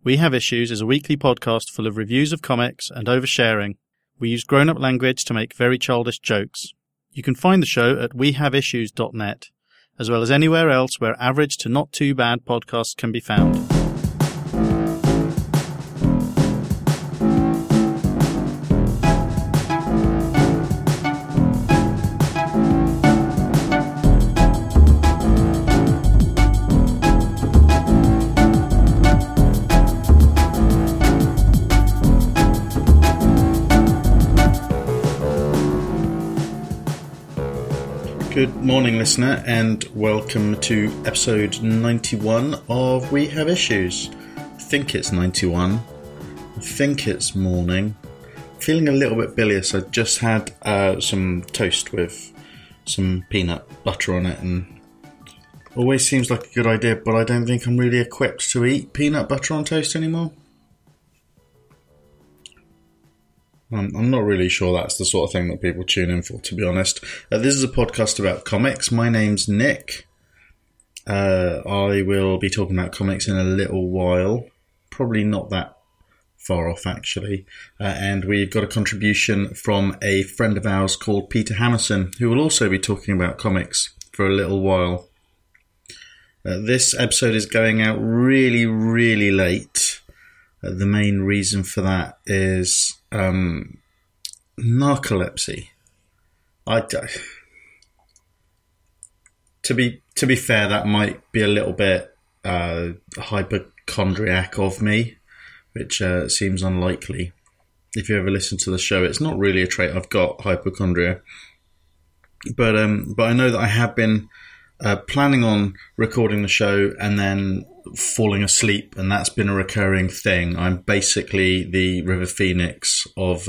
We Have Issues is a weekly podcast full of reviews of comics and oversharing. We use grown-up language to make very childish jokes. You can find the show at wehaveissues.net, as well as anywhere else where average to not too bad podcasts can be found. Good morning, listener, and welcome to episode 91 of We Have Issues. I think it's 91. I think it's morning. Feeling a little bit bilious. I just had some toast with some peanut butter on it, and always seems like a good idea, but I don't think I'm really equipped to eat peanut butter on toast anymore. I'm not really sure that's the sort of thing that people tune in for, to be honest. This is a podcast about comics. My name's Nick. I will be talking about comics in a little while. Probably not that far off, actually. And we've got a contribution from a friend of ours called Peter Hammerson, who will also be talking about comics for a little while. This episode is going out really, really late. The main reason for that is narcolepsy. To be fair, that might be a little bit hypochondriac of me, which seems unlikely. If you ever listen to the show, it's not really a trait I've got, hypochondria. But I know that I have been planning on recording the show and then falling asleep, and that's been a recurring thing. I'm basically the River Phoenix of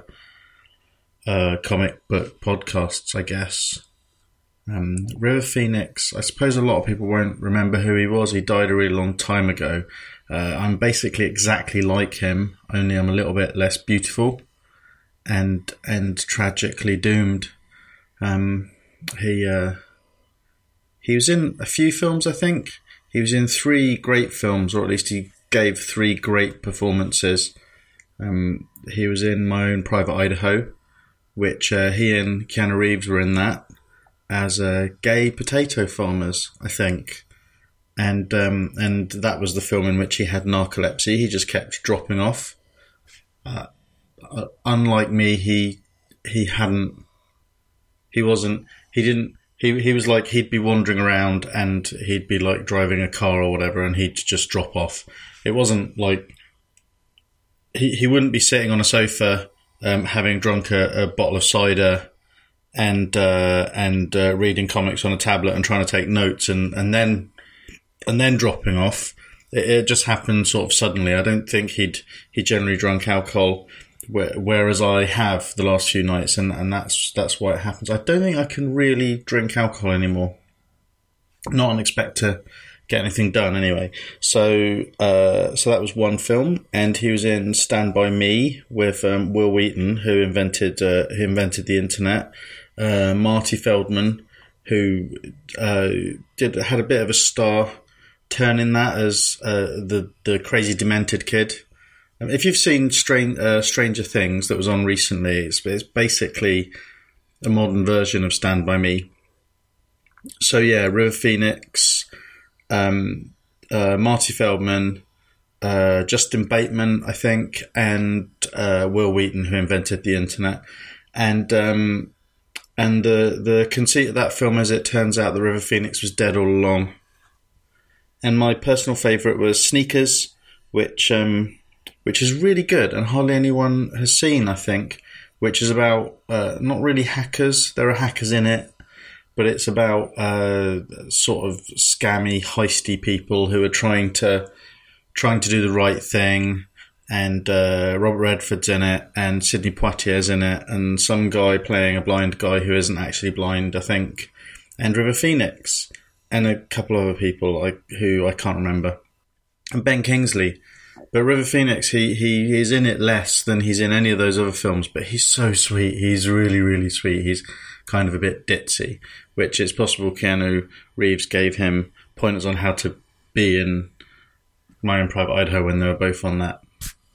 comic book podcasts, I guess. River Phoenix, I suppose a lot of people won't remember who he was. He died a really long time ago. I'm basically exactly like him, only I'm a little bit less beautiful and tragically doomed. He was in a few films, I think. He was in 3 great films, or at least he gave 3 great performances. He was in My Own Private Idaho, which he and Keanu Reeves were in that, as gay potato farmers, I think. And that was the film in which he had narcolepsy. He just kept dropping off. Unlike me, he was like, he'd be wandering around and he'd be like driving a car or whatever, and he'd just drop off. It wasn't like he wouldn't be sitting on a sofa having drunk a bottle of cider and reading comics on a tablet and trying to take notes and then dropping off. It just happened sort of suddenly. I don't think he generally drunk alcohol, whereas I have the last few nights, and that's why it happens. I don't think I can really drink alcohol anymore. Not and expect to get anything done anyway. So that was one film, and he was in Stand By Me with Will Wheaton, who invented the internet. Marty Feldman, who had a bit of a star turn in that as the crazy demented kid. If you've seen Stranger Things that was on recently, it's basically a modern version of Stand By Me. So yeah, River Phoenix, Marty Feldman, Justin Bateman, I think, and Will Wheaton, who invented the internet. And the conceit of that film, as it turns out, the River Phoenix was dead all along. And my personal favourite was Sneakers, which is really good and hardly anyone has seen, I think, which is about not really hackers. There are hackers in it, but it's about sort of scammy, heisty people who are trying to do the right thing. And Robert Redford's in it, and Sidney Poitier's in it, and some guy playing a blind guy who isn't actually blind, I think, and River Phoenix, and a couple other people who I can't remember, and Ben Kingsley. But River Phoenix, he is in it less than he's in any of those other films, but he's so sweet. He's really, really sweet. He's kind of a bit ditzy, which it's possible Keanu Reeves gave him pointers on how to be in My Own Private Idaho when they were both on that.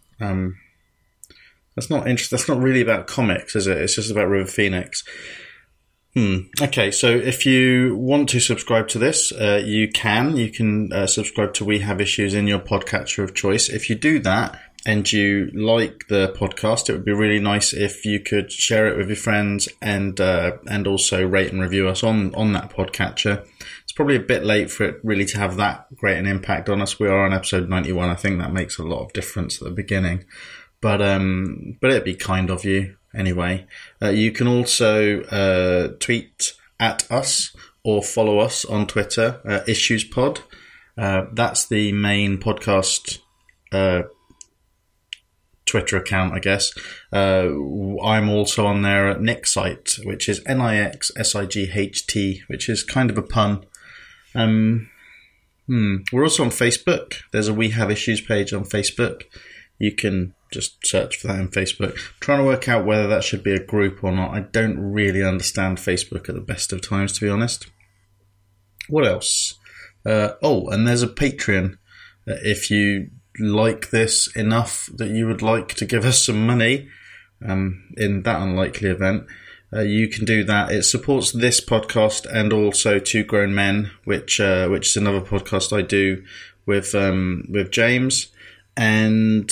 That's not interesting. That's not really about comics, is it? It's just about River Phoenix. Okay, so if you want to subscribe to this, you can. You can subscribe to We Have Issues in your podcatcher of choice. If you do that and you like the podcast, it would be really nice if you could share it with your friends and also rate and review us on that podcatcher. It's probably a bit late for it really to have that great an impact on us. We are on episode 91. I think that makes a lot of difference at the beginning. But it'd be kind of you anyway. You can also tweet at us or follow us on Twitter, IssuesPod. That's the main podcast Twitter account, I guess. I'm also on there at Nixsight, which is NIXSIGHT, which is kind of a pun. We're also on Facebook. There's a We Have Issues page on Facebook. You can just search for that in Facebook. I'm trying to work out whether that should be a group or not. I don't really understand Facebook at the best of times, to be honest. What else? And there's a Patreon. If you like this enough that you would like to give us some money, in that unlikely event, you can do that. It supports this podcast and also Two Grown Men, which is another podcast I do with James. And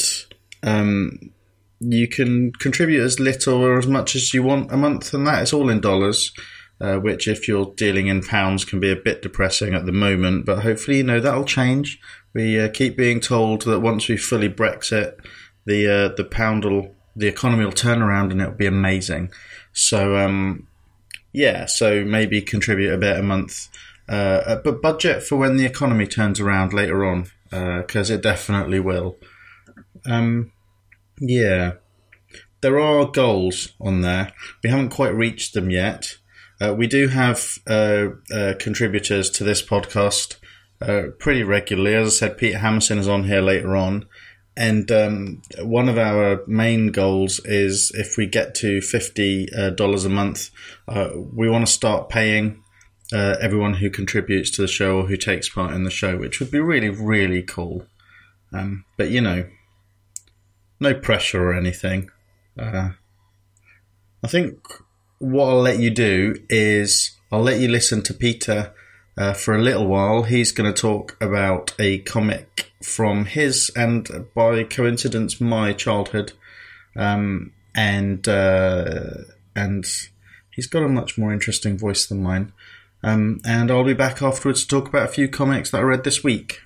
you can contribute as little or as much as you want a month, and that is all in dollars, which if you're dealing in pounds can be a bit depressing at the moment, but hopefully, that'll change. We keep being told that once we fully Brexit, the economy will turn around and it'll be amazing. So, so maybe contribute a bit a month, but budget for when the economy turns around later on, because it definitely will. There are goals on there. We haven't quite reached them yet. We do have contributors to this podcast pretty regularly. As I said, Peter Hammerson is on here later on. And one of our main goals is if we get to $50 a month, we want to start paying everyone who contributes to the show or who takes part in the show, which would be really, really cool. But, no pressure or anything. I think what I'll let you do is I'll let you listen to Peter for a little while. He's going to talk about a comic from his and, by coincidence, my childhood. And he's got a much more interesting voice than mine. And I'll be back afterwards to talk about a few comics that I read this week.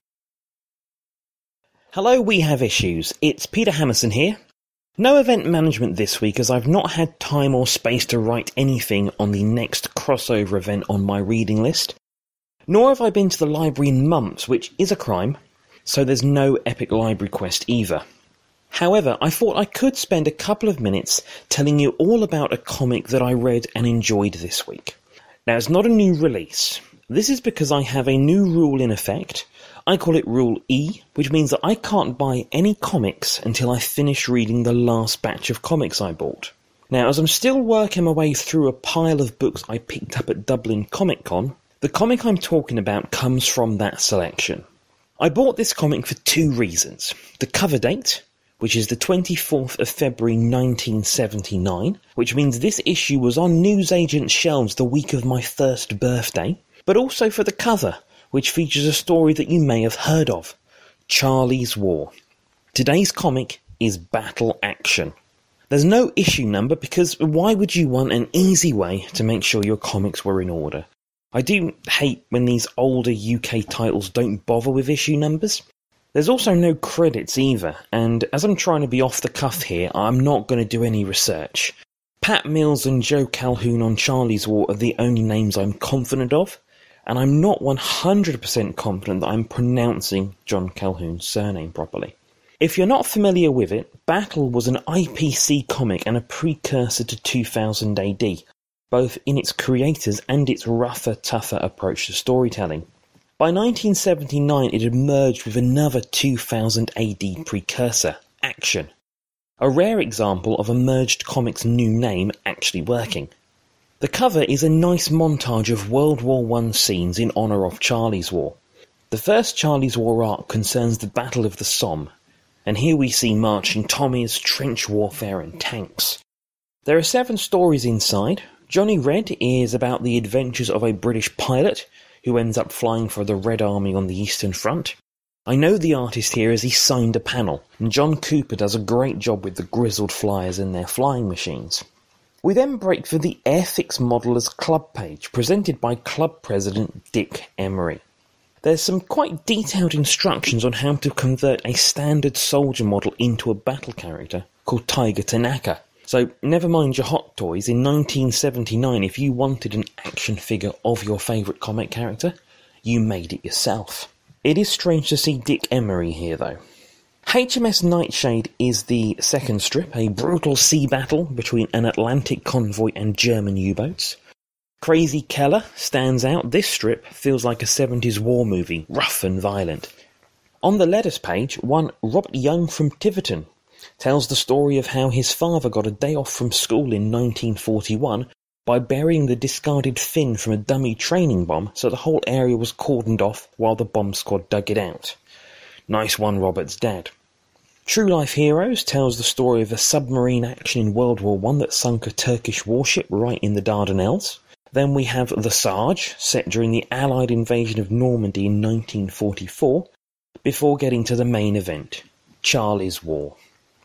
Hello, We Have Issues. It's Peter Hammerson here. No event management this week as I've not had time or space to write anything on the next crossover event on my reading list. Nor have I been to the library in months, which is a crime, so there's no Epic Library Quest either. However, I thought I could spend a couple of minutes telling you all about a comic that I read and enjoyed this week. Now, it's not a new release. This is because I have a new rule in effect. I call it Rule E, which means that I can't buy any comics until I finish reading the last batch of comics I bought. Now, as I'm still working my way through a pile of books I picked up at Dublin Comic Con, the comic I'm talking about comes from that selection. I bought this comic for two reasons. The cover date, which is the 24th of February 1979, which means this issue was on newsagent shelves the week of my first birthday, but also for the cover, which features a story that you may have heard of, Charlie's War. Today's comic is Battle Action. There's no issue number because why would you want an easy way to make sure your comics were in order? I do hate when these older UK titles don't bother with issue numbers. There's also no credits either, and as I'm trying to be off the cuff here, I'm not going to do any research. Pat Mills and Joe Calhoun on Charlie's War are the only names I'm confident of, and I'm not 100% confident that I'm pronouncing John Calhoun's surname properly. If you're not familiar with it, Battle was an IPC comic and a precursor to 2000 AD, both in its creators and its rougher, tougher approach to storytelling. By 1979, it had merged with another 2000 AD precursor, Action, a rare example of a merged comic's new name actually working. The cover is a nice montage of World War I scenes in honour of Charlie's War. The first Charlie's War arc concerns the Battle of the Somme, and here we see marching Tommies, trench warfare and tanks. There are 7 stories inside. Johnny Red is about the adventures of a British pilot who ends up flying for the Red Army on the Eastern Front. I know the artist here as he signed a panel, and John Cooper does a great job with the grizzled flyers in their flying machines. We then break for the Airfix Modelers Club page, presented by club president Dick Emery. There's some quite detailed instructions on how to convert a standard soldier model into a battle character called Tiger Tanaka. So never mind your hot toys, in 1979 if you wanted an action figure of your favourite comic character, you made it yourself. It is strange to see Dick Emery here though. HMS Nightshade is the second strip, a brutal sea battle between an Atlantic convoy and German U-boats. Crazy Keller stands out. This strip feels like a 70s war movie, rough and violent. On the letters page, one Robert Young from Tiverton tells the story of how his father got a day off from school in 1941 by burying the discarded fin from a dummy training bomb, so the whole area was cordoned off while the bomb squad dug it out. Nice one, Robert's dad. True Life Heroes tells the story of a submarine action in World War I that sunk a Turkish warship right in the Dardanelles. Then we have The Sarge, set during the Allied invasion of Normandy in 1944, before getting to the main event, Charlie's War.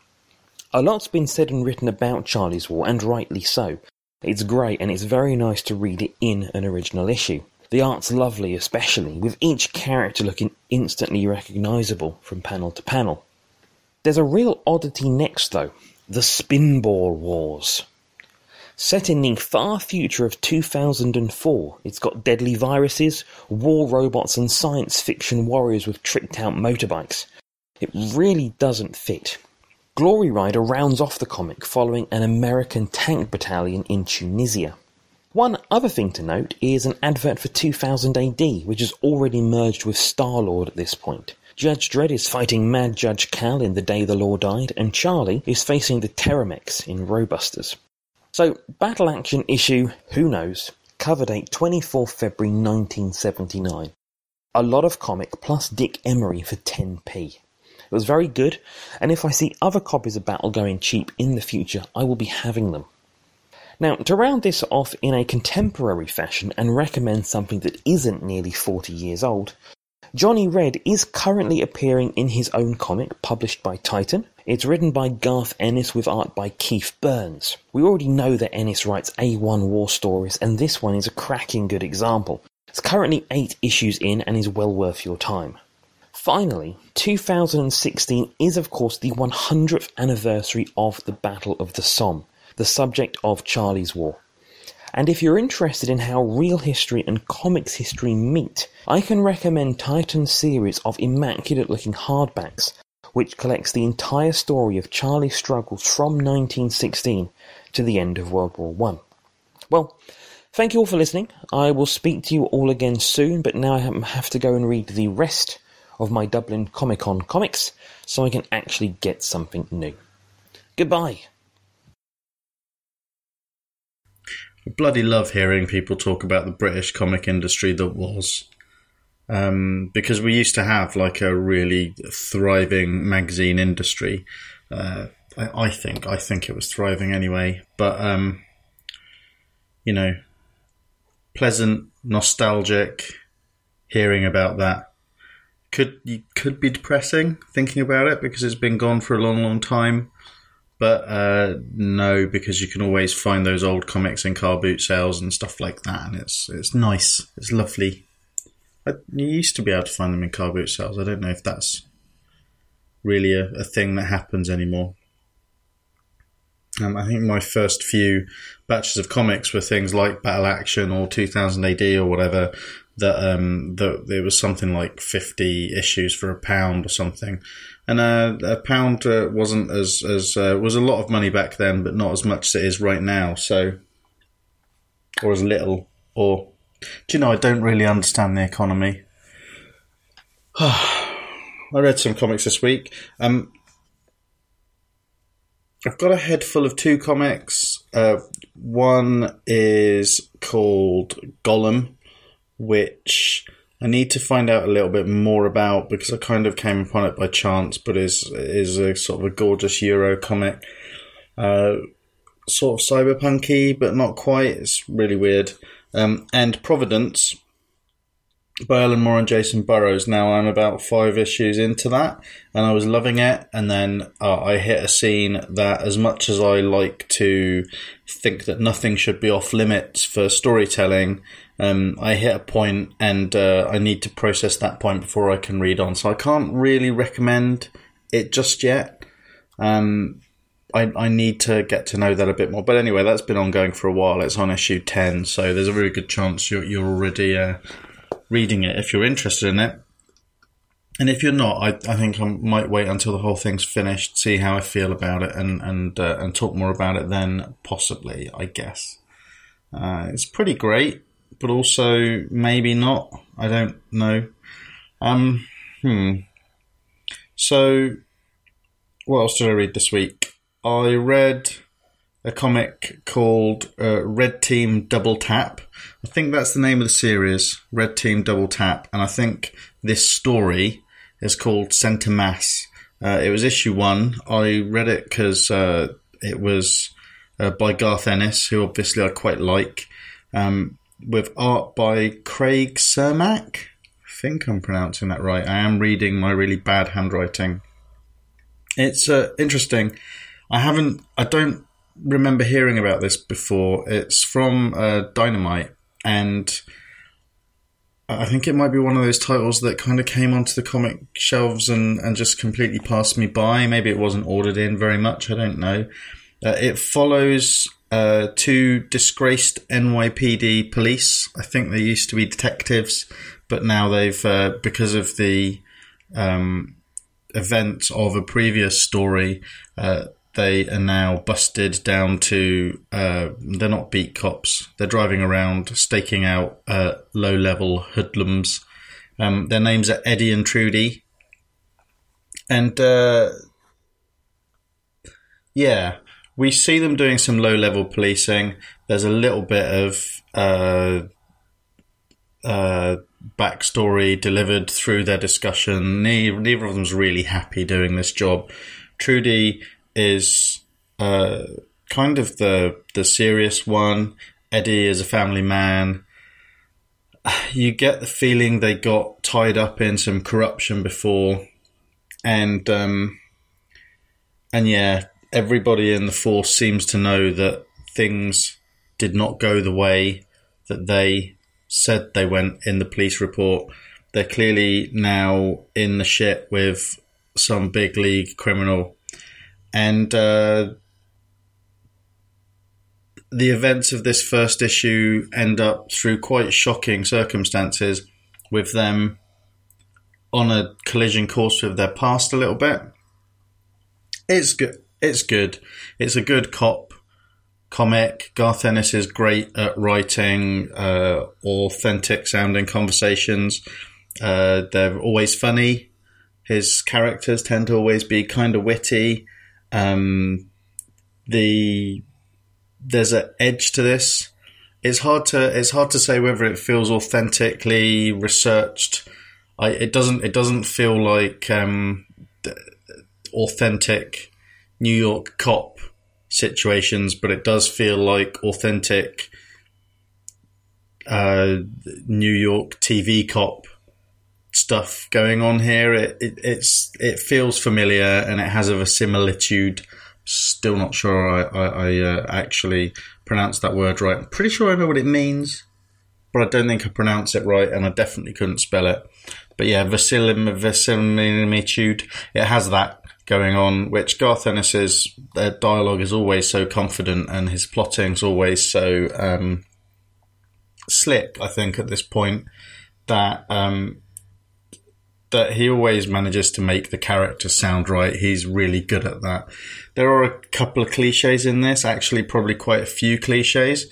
A lot's been said and written about Charlie's War, and rightly so. It's great and it's very nice to read it in an original issue. The art's lovely especially, with each character looking instantly recognisable from panel to panel. There's a real oddity next though, the Spinball Wars. Set in the far future of 2004, it's got deadly viruses, war robots and science fiction warriors with tricked out motorbikes. It really doesn't fit. Glory Rider rounds off the comic following an American tank battalion in Tunisia. One other thing to note is an advert for 2000 AD, which has already merged with Star-Lord at this point. Judge Dredd is fighting Mad Judge Cal in The Day the Law Died, and Charlie is facing the Terramex in Robusters. So, Battle Action issue, who knows, cover date 24 February 1979. A lot of comic plus Dick Emery for 10p. It was very good, and if I see other copies of Battle going cheap in the future, I will be having them. Now, to round this off in a contemporary fashion and recommend something that isn't nearly 40 years old, Johnny Red is currently appearing in his own comic published by Titan. It's written by Garth Ennis with art by Keith Burns. We already know that Ennis writes A1 war stories, and this one is a cracking good example. It's currently 8 issues in and is well worth your time. Finally, 2016 is of course the 100th anniversary of the Battle of the Somme, the subject of Charlie's War. And if you're interested in how real history and comics history meet, I can recommend Titan's series of immaculate-looking hardbacks, which collects the entire story of Charlie's struggles from 1916 to the end of World War I. Well, thank you all for listening. I will speak to you all again soon, but now I have to go and read the rest of my Dublin Comic Con comics, so I can actually get something new. Goodbye. I bloody love hearing people talk about the British comic industry that was. Because we used to have like a really thriving magazine industry. I think it was thriving anyway. But, pleasant, nostalgic, hearing about that. Could be depressing thinking about it because it's been gone for a long, long time. But no, because you can always find those old comics in car boot sales and stuff like that, and it's nice, it's lovely. You used to be able to find them in car boot sales. I don't know if that's really a thing that happens anymore. I think my first few batches of comics were things like Battle Action or 2000 AD or whatever. That there was something like 50 issues for £1 or something. And £1 wasn't as was a lot of money back then, but not as much as it is right now. So, or as little. Or, do you know? I don't really understand the economy. I read some comics this week. I've got a head full of 2 comics. One is called Gollum, which I need to find out a little bit more about, because I kind of came upon it by chance, but is a sort of a gorgeous Euro comic. Sort of cyberpunky, but not quite. It's really weird. And Providence by Alan Moore and Jason Burrows. Now I'm about 5 issues into that, and I was loving it. And then I hit a scene that, as much as I like to think that nothing should be off limits for storytelling, I hit a point, and I need to process that point before I can read on. So I can't really recommend it just yet. I need to get to know that a bit more. But anyway, that's been ongoing for a while. It's on issue 10, so there's a really good chance you're already reading it if you're interested in it. And if you're not, I think I might wait until the whole thing's finished, see how I feel about it, and talk more about it then, possibly, I guess. It's pretty great, but also maybe not. I don't know. So, what else did I read this week? I read a comic called Red Team Double Tap. I think that's the name of the series, Red Team Double Tap. And I think this story is called Centre Mass. It was issue 1. I read it because it was by Garth Ennis, who obviously I quite like, with art by Craig Cermak. I think I'm pronouncing that right. I am reading my really bad handwriting. It's interesting. I don't remember hearing about this before. It's from Dynamite, and I think it might be one of those titles that kind of came onto the comic shelves and just completely passed me by. Maybe it wasn't ordered in very much. I don't know. It follows 2 disgraced NYPD police. I think they used to be detectives, but now they've, because of the events of a previous story, they are now busted down to, they're not beat cops. They're driving around, staking out low-level hoodlums. Their names are Eddie and Trudy. And, yeah, we see them doing some low-level policing. There's a little bit of backstory delivered through their discussion. Neither of them's really happy doing this job. Trudy is kind of the serious one. Eddie is a family man. You get the feeling they got tied up in some corruption before, and yeah, everybody in the force seems to know that things did not go the way that they said they went in the police report. They're clearly now in the shit with some big league criminal. And the events of this first issue end up, through quite shocking circumstances, with them on a collision course with their past a little bit. It's good. It's good. It's a good cop comic. Garth Ennis is great at writing authentic sounding conversations. They're always funny. His characters tend to always be kind of witty. There's an edge to this. It's hard to say whether it feels authentically researched. It doesn't feel like authentic New York cop situations, but it does feel like authentic New York TV cop stuff going on here. It feels familiar, and it has a verisimilitude. Still not sure I actually pronounced that word right. I'm pretty sure I know what it means, but I don't think I pronounce it right, and I definitely couldn't spell it. But yeah, verisimilitude. It has that going on, which Garth Ennis's dialogue is always so confident, and his plotting's always so slick, I think, at this point, that he always manages to make the character sound right. He's really good at that. There are a couple of cliches in this, actually probably quite a few cliches.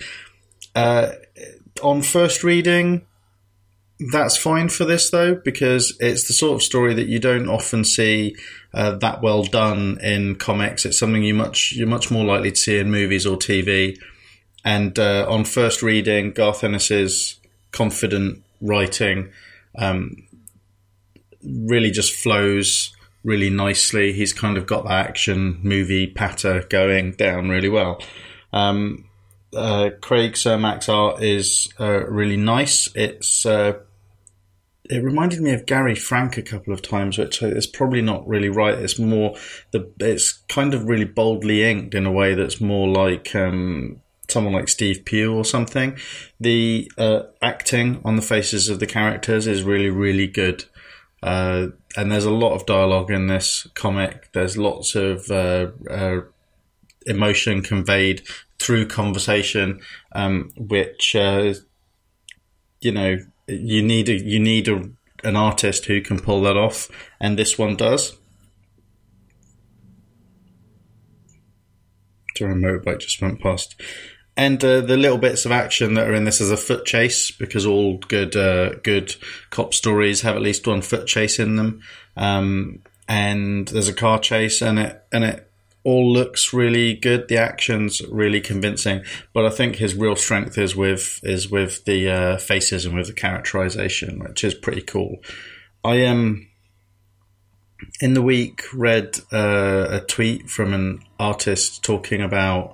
On first reading, that's fine for this, though, because it's the sort of story that you don't often see that well done in comics. It's something you're much more likely to see in movies or TV. And on first reading, Garth Ennis's confident writing really just flows really nicely. He's kind of got that action movie patter going down really well. Craig Cermak's art is really nice. It reminded me of Gary Frank a couple of times, which is probably not really right. It's more it's kind of really boldly inked in a way that's more like someone like Steve Pugh or something. The acting on the faces of the characters is really, really good. And there's a lot of dialogue in this comic. There's lots of emotion conveyed through conversation, which you need an artist who can pull that off, and this one does. Sorry, a motorbike just went past. And the little bits of action that are in this is a foot chase, because all good cop stories have at least one foot chase in them. And there's a car chase, and it all looks really good. The action's really convincing, but I think his real strength is with the faces and with the characterization, which is pretty cool. I in the week read a tweet from an artist talking about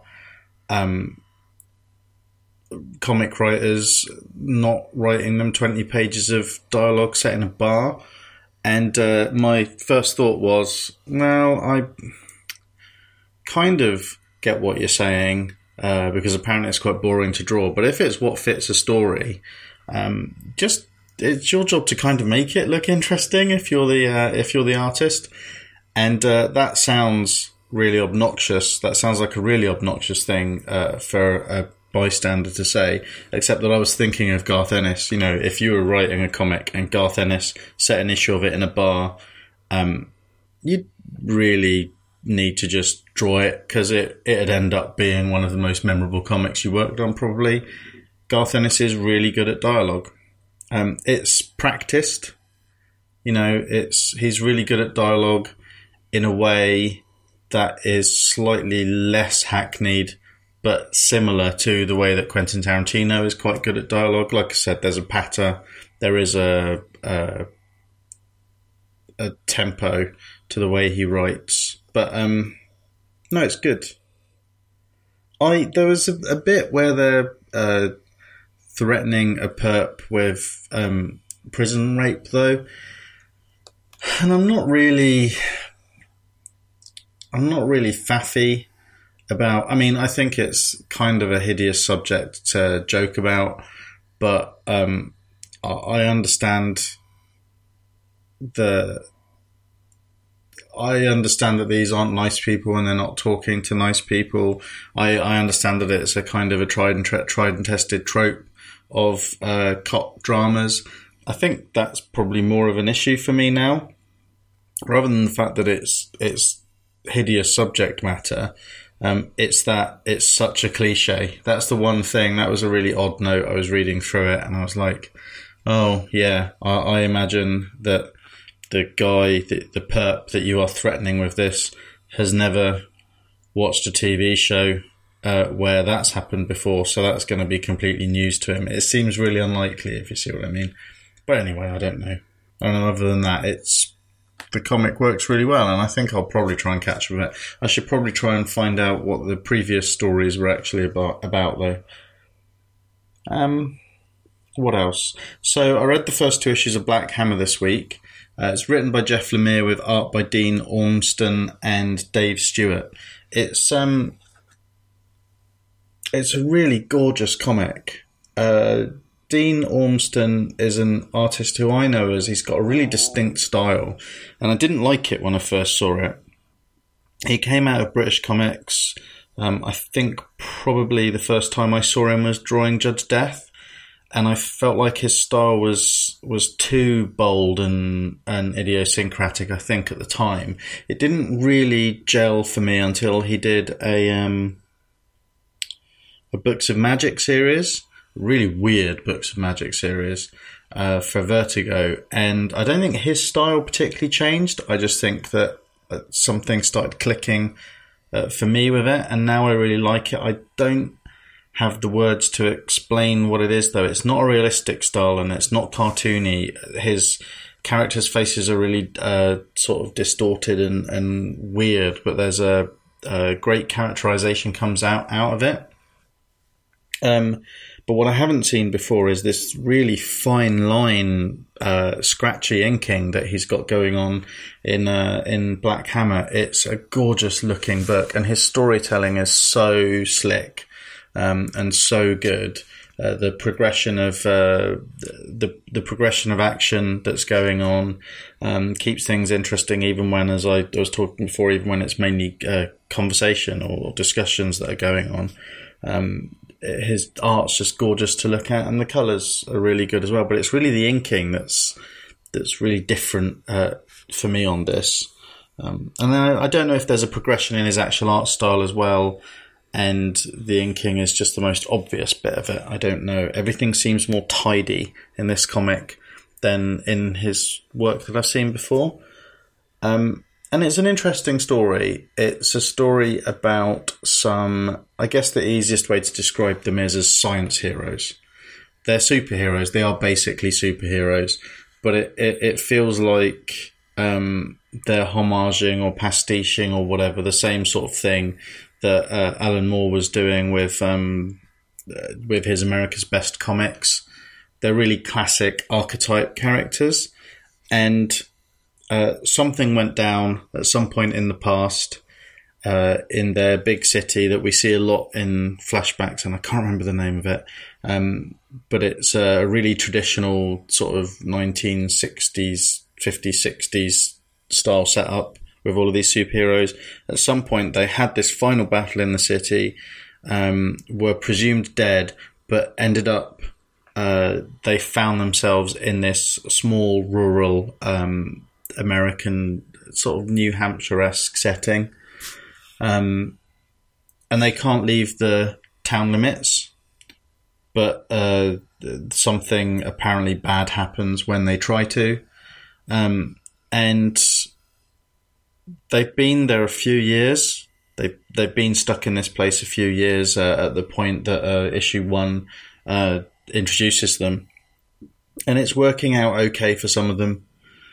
comic writers not writing them 20 pages of dialogue set in a bar, and my first thought was, well, I kind of get what you're saying, because apparently it's quite boring to draw, but if it's what fits a story, it's your job to kind of make it look interesting if you're the artist. And that sounds really obnoxious. That sounds like a really obnoxious thing for a bystander to say, except that I was thinking of Garth Ennis. If you were writing a comic and Garth Ennis set an issue of it in a bar, you'd really need to just draw it, because it'd end up being one of the most memorable comics you worked on, probably. Garth Ennis is really good at dialogue. It's practiced. He's really good at dialogue in a way that is slightly less hackneyed, but similar to the way that Quentin Tarantino is quite good at dialogue. Like I said, there's a patter, there is a tempo to the way he writes. But no, it's good. There was a bit where they're threatening a perp with prison rape, though, and I'm not really faffy about. I mean, I think it's kind of a hideous subject to joke about, but I understand that these aren't nice people and they're not talking to nice people. I understand that it's a kind of a tried and tested trope of cop dramas. I think that's probably more of an issue for me now, rather than the fact that it's hideous subject matter. It's that it's such a cliche. That's the one thing. That was a really odd note. I was reading through it and I was like, oh yeah, I imagine that the guy, the perp that you are threatening with this, has never watched a TV show where that's happened before, so that's going to be completely news to him. It seems really unlikely, if you see what I mean. But anyway, I don't know. Other than that, the comic works really well, and I think I'll probably try and catch up with it. I should probably try and find out what the previous stories were actually about though. What else? So I read the first 2 issues of Black Hammer this week. It's written by Jeff Lemire with art by Dean Ormston and Dave Stewart. It's a really gorgeous comic. Dean Ormston is an artist who I know as he's got a really distinct style, and I didn't like it when I first saw it. He came out of British Comics. I think probably the first time I saw him was drawing Judge Death. And I felt like his style was too bold and idiosyncratic, I think, at the time. It didn't really gel for me until he did a Books of Magic series, a really weird Books of Magic series for Vertigo. And I don't think his style particularly changed. I just think that something started clicking for me with it, and now I really like it. I don't have the words to explain what it is, though. It's not a realistic style and it's not cartoony. His characters' faces are really sort of distorted and weird, but there's a great characterization comes out of it. But what I haven't seen before is this really fine line, scratchy inking that he's got going on in Black Hammer. It's a gorgeous looking book, and his storytelling is so slick and so good. The progression of the progression of action that's going on keeps things interesting, even when, as I was talking before, even when it's mainly conversation or discussions that are going on. His art's just gorgeous to look at, and the colours are really good as well. But it's really the inking that's really different for me on this. And then I don't know if there's a progression in his actual art style as well, and the inking is just the most obvious bit of it. I don't know. Everything seems more tidy in this comic than in his work that I've seen before. And it's an interesting story. It's a story about I guess the easiest way to describe them is as science heroes. They're superheroes. They are basically superheroes, but it feels like they're homaging or pastiching or whatever, the same sort of thing that Alan Moore was doing with his America's Best comics. They're really classic archetype characters, and something went down at some point in the past in their big city that we see a lot in flashbacks, and I can't remember the name of it, but it's a really traditional sort of 1960s, 50s, 60s style setup with all of these superheroes. At some point they had this final battle in the city, were presumed dead, but ended up they found themselves in this small rural American sort of New Hampshire-esque setting, and they can't leave the town limits, but something apparently bad happens when they try to, and they've been there a few years. They've been stuck in this place a few years at the point that issue 1 introduces them, and it's working out okay for some of them,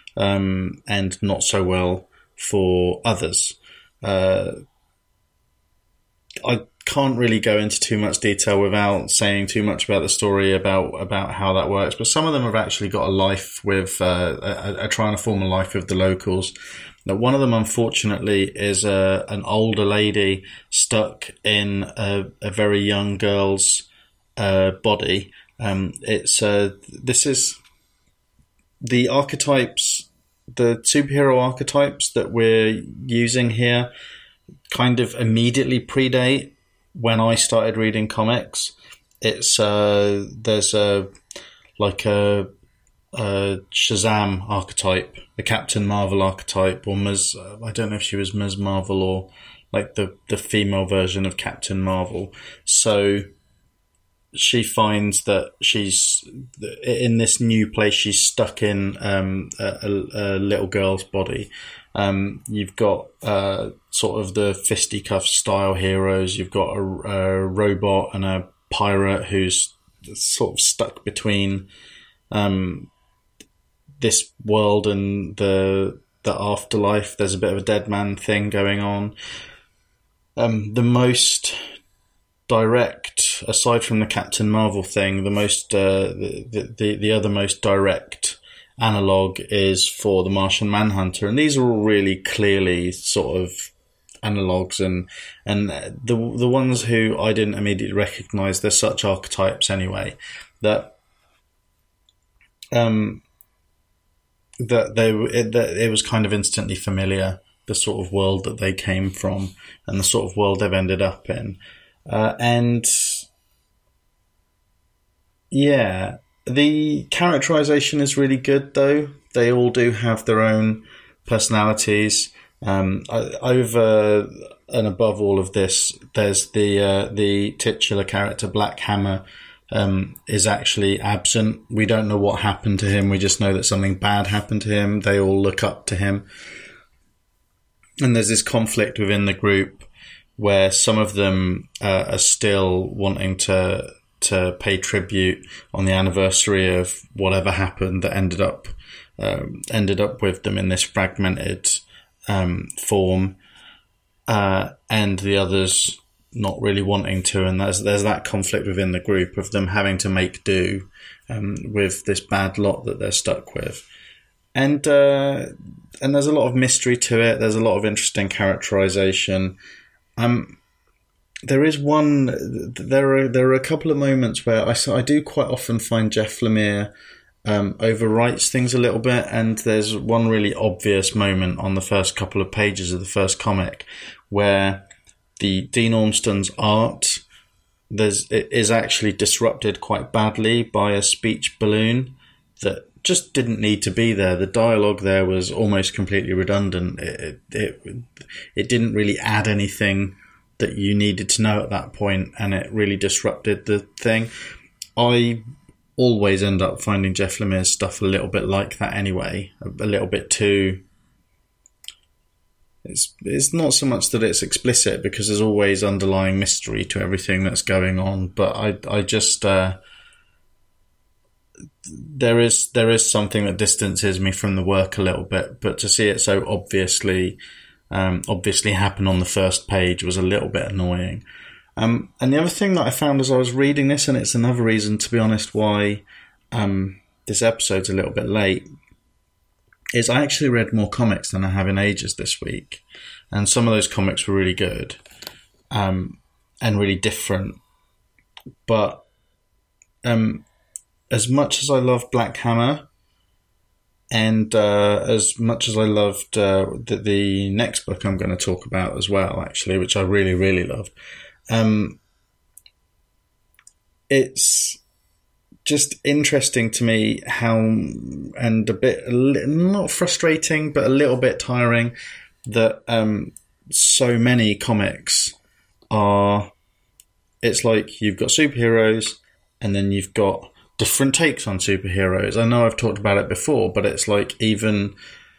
and not so well for others. I can't really go into too much detail without saying too much about the story about how that works, but some of them have actually got a life with are trying to form a life with the locals. Now, one of them, unfortunately, is an older lady stuck in a very young girl's body. This is the archetypes, the superhero archetypes that we're using here kind of immediately predate when I started reading comics. It's there's a Shazam archetype, a Captain Marvel archetype, or I don't know if she was Ms. Marvel or like the female version of Captain Marvel. So she finds that she's in this new place. She's stuck in a little girl's body. You've got sort of the fisticuff style heroes. You've got a robot and a pirate who's sort of stuck between this world and the afterlife. There's a bit of a dead man thing going on. The most direct, aside from the Captain Marvel thing, the most the other most direct analog is for the Martian Manhunter, and these are all really clearly sort of analogs, and the ones who I didn't immediately recognize, they're such archetypes anyway that it was kind of instantly familiar, the sort of world that they came from and the sort of world they've ended up in. And yeah, the characterization is really good, though. They all do have their own personalities. Over and above all of this, there's the titular character, Black Hammer, is actually absent. We don't know what happened to him. We just know that something bad happened to him. They all look up to him. And there's this conflict within the group where some of them are still wanting to pay tribute on the anniversary of whatever happened that ended up with them in this fragmented form, and the others not really wanting to, and there's that conflict within the group of them having to make do with this bad lot that they're stuck with, and there's a lot of mystery to it. There's a lot of interesting characterization. There are a couple of moments where I do quite often find Jeff Lemire overwrites things a little bit, and there's one really obvious moment on the first couple of pages of the first comic where the Dean Ormston's art is actually disrupted quite badly by a speech balloon that just didn't need to be there. The dialogue there was almost completely redundant. It didn't really add anything that you needed to know at that point, and it really disrupted the thing. I always end up finding Jeff Lemire's stuff a little bit like that anyway, a little bit too... It's not so much that it's explicit, because there's always underlying mystery to everything that's going on, but I just... There is something that distances me from the work a little bit, but to see it so obviously happen on the first page was a little bit annoying. And the other thing that I found as I was reading this, and it's another reason, to be honest, why this episode's a little bit late, is I actually read more comics than I have in ages this week. And some of those comics were really good and really different. But as much as I loved Black Hammer, and as much as I loved the next book I'm going to talk about as well, actually, which I really, really loved, it's just interesting to me how, and a bit, not frustrating, but a little bit tiring, that so many comics are, it's like you've got superheroes and then you've got different takes on superheroes. I know I've talked about it before, but it's like even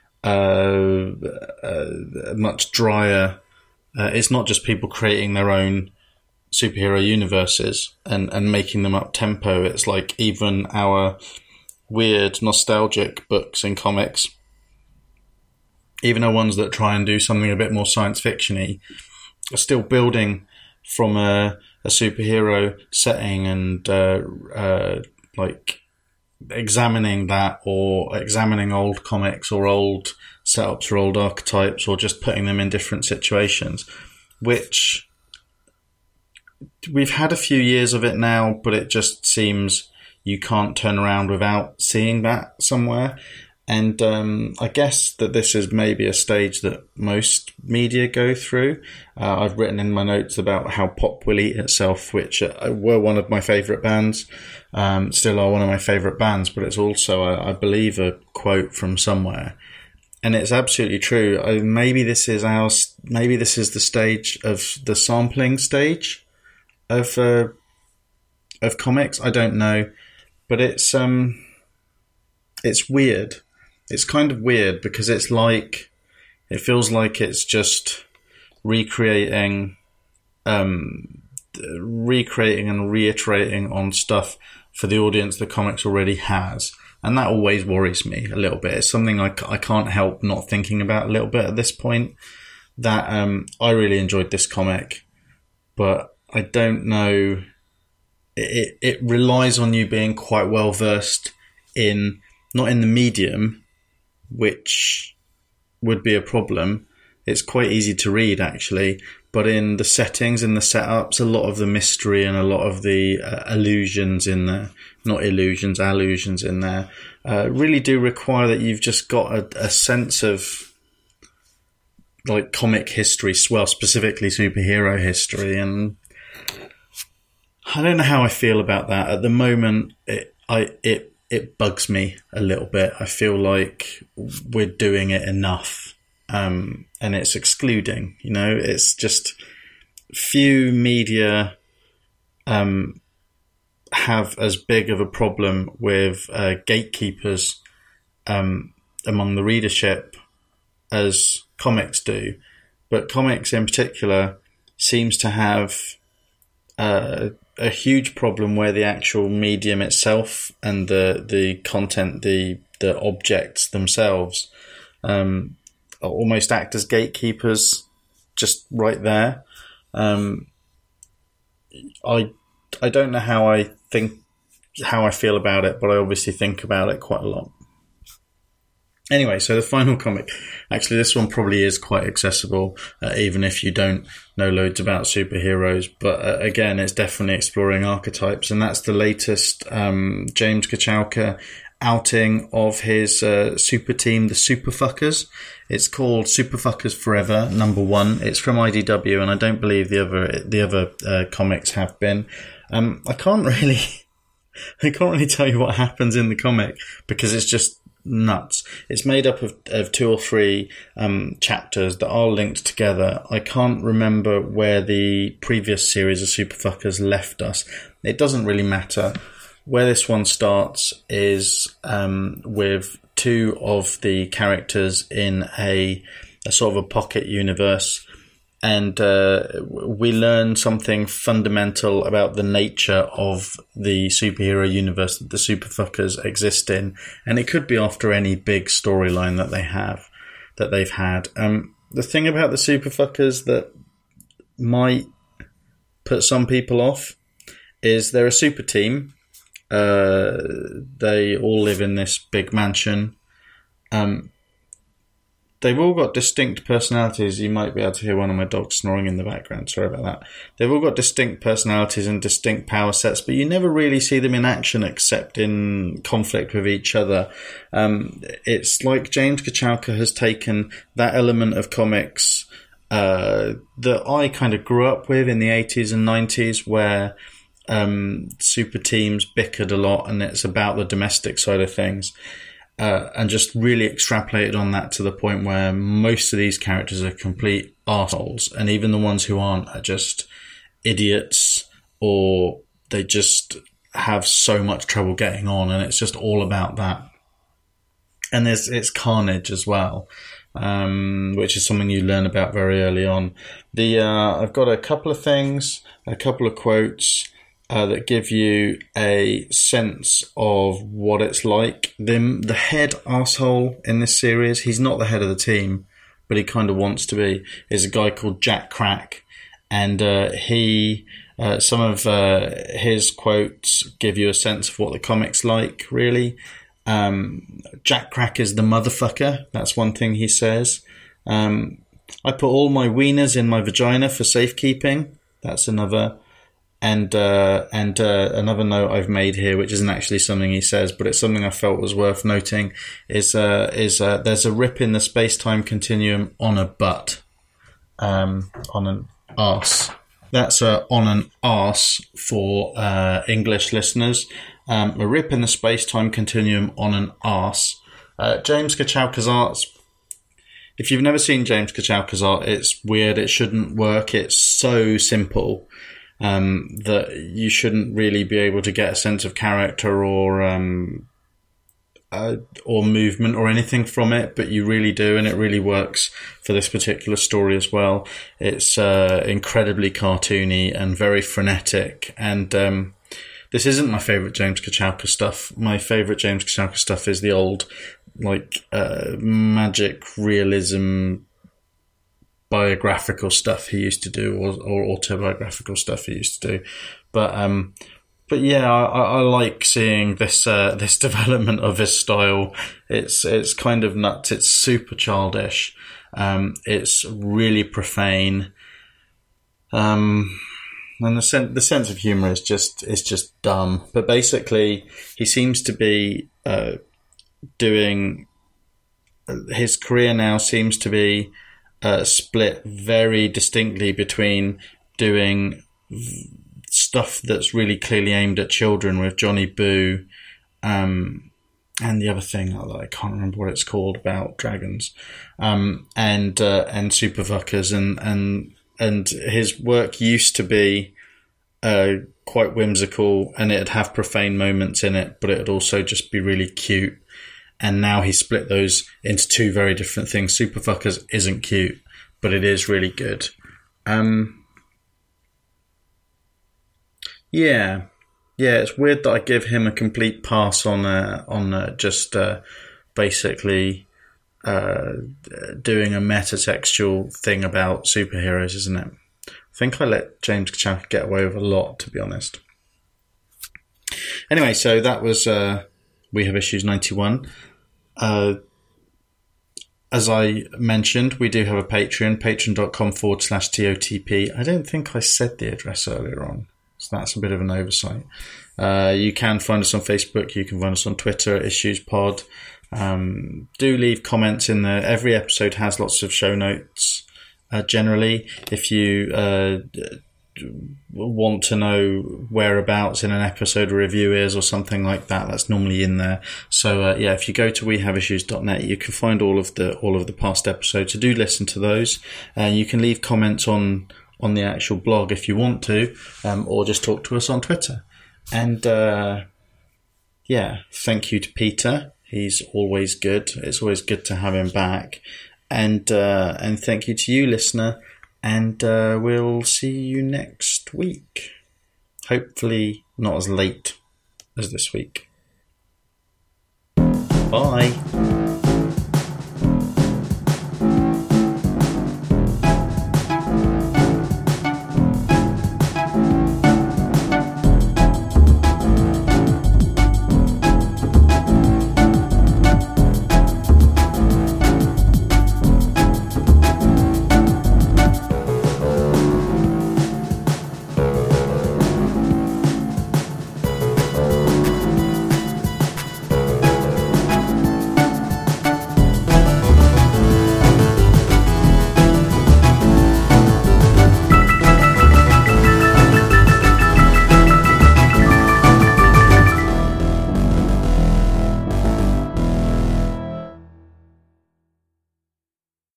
much drier. It's not just people creating their own superhero universes and making them up tempo. It's like even our weird nostalgic books in comics, even the ones that try and do something a bit more science fiction-y, are still building from a superhero setting and like examining that, or examining old comics or old setups or old archetypes, or just putting them in different situations, which we've had a few years of it now, but it just seems you can't turn around without seeing that somewhere. And I guess that this is maybe a stage that most media go through. I've written in my notes about how Pop Will Eat Itself, which were one of my favourite bands, still are one of my favourite bands, but it's also, I believe, a quote from somewhere. And it's absolutely true. Maybe this is the stage of the sampling stage of comics. I don't know, but it's weird. It's kind of weird because it's like, it feels like it's just recreating and reiterating on stuff for the audience the comics already has. And that always worries me a little bit. It's something I can't help not thinking about a little bit at this point, that I really enjoyed this comic, but I don't know. It relies on you being quite well versed in, not in the medium, which would be a problem. It's quite easy to read, actually, but in the settings and the setups, a lot of the mystery and a lot of the allusions in there, allusions in there, really do require that you've just got a sense of like comic history, well, specifically superhero history, and I don't know how I feel about that at the moment. It bugs me a little bit. I feel like we're doing it enough, and it's excluding. It's just few media have as big of a problem with gatekeepers among the readership as comics do. But comics in particular seems to have a huge problem where the actual medium itself and the content, the objects themselves, almost act as gatekeepers, just right there. I don't know how I feel about it, but I obviously think about it quite a lot. Anyway, so the final comic, actually this one probably is quite accessible, even if you don't know loads about superheroes, but again, it's definitely exploring archetypes, and that's the latest James Kochalka outing of his super team, the Superfuckers. It's called Superfuckers Forever #1. It's from IDW, and I don't believe the other comics have been. I can't really tell you what happens in the comic because it's just nuts. It's made up of 2 or 3 chapters that are linked together. I can't remember where the previous series of Superfuckers left us. It doesn't really matter. Where this one starts is with 2 of the characters in a sort of a pocket universe, and we learn something fundamental about the nature of the superhero universe that the Superfuckers exist in, and it could be after any big storyline that they've had. The thing about the Superfuckers that might put some people off is they're a super team. They all live in this big mansion. They've all got distinct personalities. You might be able to hear one of my dogs snoring in the background. Sorry about that. They've all got distinct personalities and distinct power sets, but you never really see them in action except in conflict with each other. It's like James Kochalka has taken that element of comics that I kind of grew up with in the 80s and 90s, where super teams bickered a lot and it's about the domestic side of things, and just really extrapolated on that to the point where most of these characters are complete arseholes, and even the ones who aren't are just idiots, or they just have so much trouble getting on, and it's just all about that. And it's carnage as well, which is something you learn about very early on. I've got a couple of things, a couple of quotes that give you a sense of what it's like. The head arsehole in this series, he's not the head of the team, but he kind of wants to be, is a guy called Jack Crack. And some of his quotes give you a sense of what the comic's like, really. Jack Crack is the motherfucker. That's one thing he says. I put all my wieners in my vagina for safekeeping. That's another. And another note I've made here, which isn't actually something he says, but it's something I felt was worth noting, is there's a rip in the space-time continuum on a butt, on an arse. That's on an arse for English listeners. A rip in the space-time continuum on an arse. James Kochalka's art. If you've never seen James Kochalka's art, it's weird. It shouldn't work. It's so simple. That you shouldn't really be able to get a sense of character or movement or anything from it, but you really do, and it really works for this particular story as well. It's incredibly cartoony and very frenetic, and this isn't my favourite James Kochalka stuff. My favourite James Kochalka stuff is the old, magic realism biographical stuff he used to do, or autobiographical stuff he used to do, but yeah, I like seeing this development of his style. It's kind of nuts. It's super childish. It's really profane, and the sense of humor is just dumb. But basically, he seems to be doing his career now seems to be split very distinctly between doing stuff that's really clearly aimed at children with Johnny Boo, and the other thing I can't remember what it's called about dragons, and Superfuckers, and his work used to be quite whimsical, and it'd have profane moments in it, but it'd also just be really cute. And now he split those into 2 very different things. Superfuckers isn't cute, but it is really good. Yeah, it's weird that I give him a complete pass on just basically doing a metatextual thing about superheroes, isn't it? I think I let James Kachanka get away with a lot, to be honest. Anyway, so that was We Have Issues 91. As I mentioned, we do have a Patreon, patreon.com/TOTP. I don't think I said the address earlier on, so that's a bit of an oversight. You can find us on Facebook. You can find us on Twitter at IssuesPod. Do leave comments in there. Every episode has lots of show notes. Generally, if you want to know whereabouts in an episode review is or something like that, that's normally in there. So if you go to wehaveissues.net, you can find all of the past episodes. So do listen to those, and you can leave comments on the actual blog if you want to, or just talk to us on Twitter. And thank you to Peter. He's always good. It's always good to have him back. And thank you to you, listener. And we'll see you next week. Hopefully not as late as this week. Bye.